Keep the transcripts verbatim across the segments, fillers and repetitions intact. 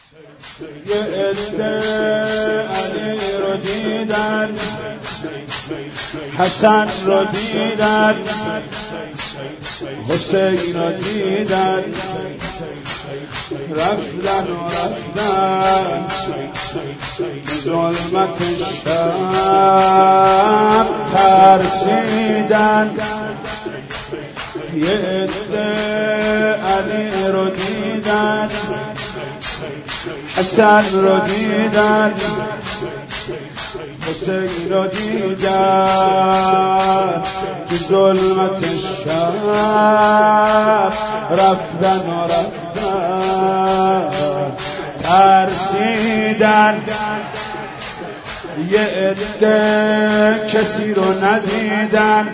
یه عده علی رو دیدن، حسن رو دیدن، حسین رو دیدن، رفتن و رفتن ظلمت شب ترسیدن. یه عده علی رو دیدن، حسن رو دیدن، حسین رو دیدن، تو ظلمت شب رفتن و رفتن ترسیدن. یه عده کسی رو ندیدن،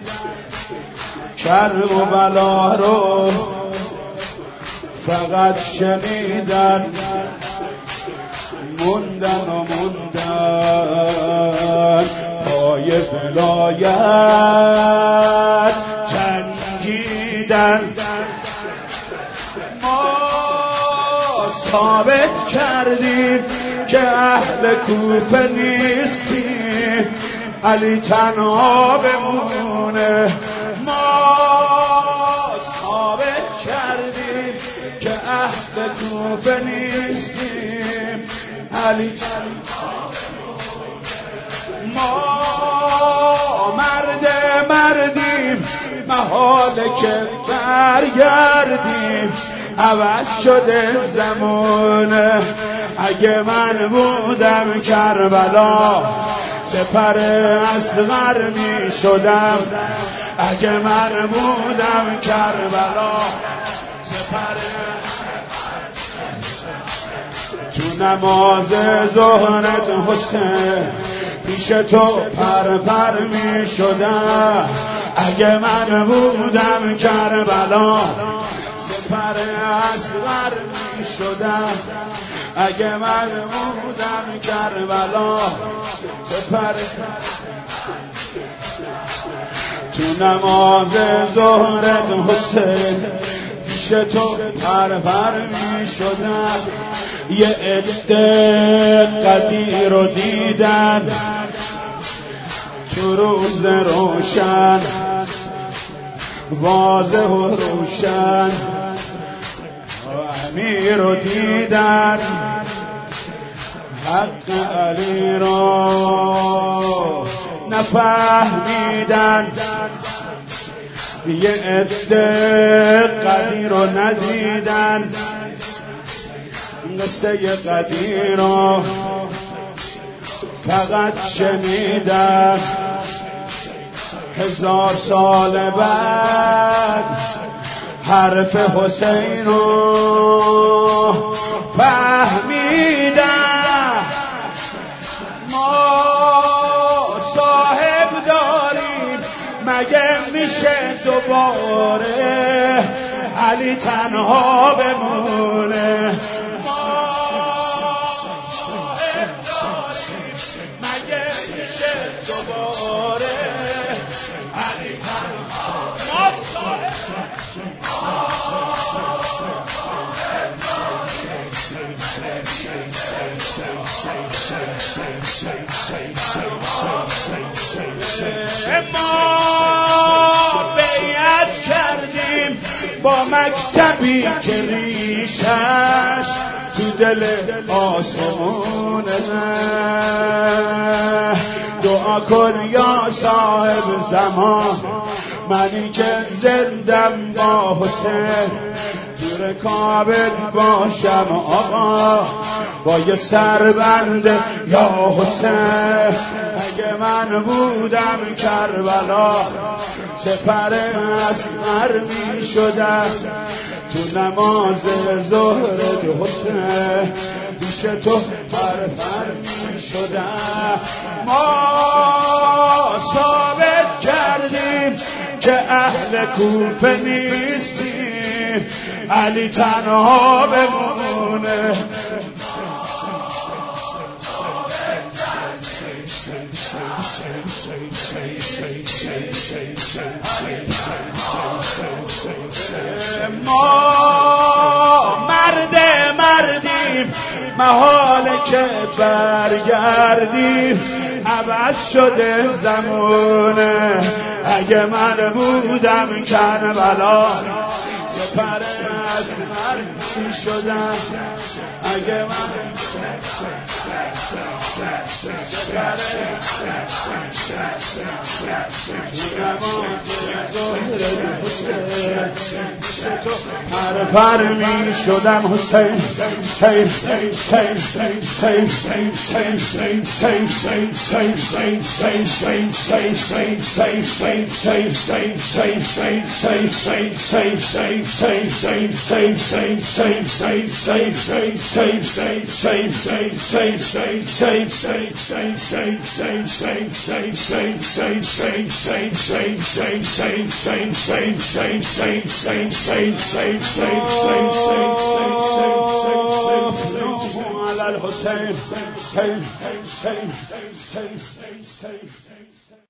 کرب و بلا رو فقط شنیدن، موندن و موندن پای ولایت جنگیدن. ما ثابت کردیم که اهل کوفه نیستیم، علی تنها بمونه. ما ثابت کردیم که اهل کوفه نیستیم، علی تنها بمونه. ما مرد مردیم، محاله که برگردیم، عوض شده زمانه. اگه من بودم کربلا سپر اصغر می شدم، اگه من بودم کربلا سپر تو نماز ظهرت حسین پیش تو پر پر می شدم. اگه من بودم کربلا سپر اصغر می شدم، اگه من بودم کربلا سپر تو نماز ظهرت حسین پیش تو پر پر می شدم. یه عده قدیر رو دیدن تو روز روشن، واضح و روشن، امیر رو دیدن، حق علی رو نفهمیدن. یه عده قدیر رو ندیدن، قصه قدیر رو فقط شنیدن. هزار سال بعد حرف حسین رو فهمیدن. ما صاحب داریم مگه میشه دوباره علی تنها بمونه؟ ما صاحب داریم مگه میشه دوباره علی تنها؟ ما صاحب ما بیعت کردیم با مکتبی که ریشش تو دل آسمونه. دعا کن یا صاحب زمان، منی که زندم با حسین، دور کابل باشم آقا با یه سربنده یا حسین. اگه من بودم کربلا سپر اصغر می شدم، تو نماز ظهر حسین پیش تو پر پر می شدم. ما ثابت کردیم که اهل کوفه نیستیم، علی تنها بمونه. ما مرد مردیم محاله که برگردیم عوض شده زمونه اگه من بودم کربلا یه پر اسمر می شدم اگه من پر پر می شدم حسین حسین حسین حسین حسین على الحسين